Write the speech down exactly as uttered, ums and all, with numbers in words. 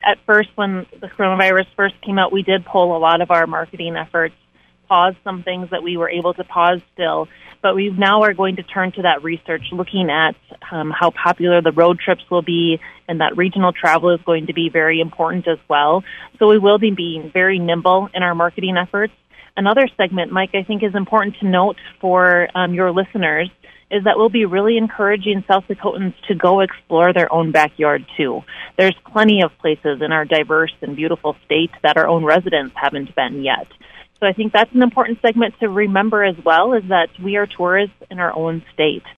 at first, when the coronavirus first came out, we did pull a lot of our marketing efforts, pause some things that we were able to pause still. But we now are going to turn to that research, looking at um, how popular the road trips will be, and that regional travel is going to be very important as well. So we will be being very nimble in our marketing efforts. Another segment, Mike, I think is important to note for um, your listeners is that we'll be really encouraging South Dakotans to go explore their own backyard, too. There's plenty of places in our diverse and beautiful state that our own residents haven't been yet. So I think that's an important segment to remember as well, is that we are tourists in our own state.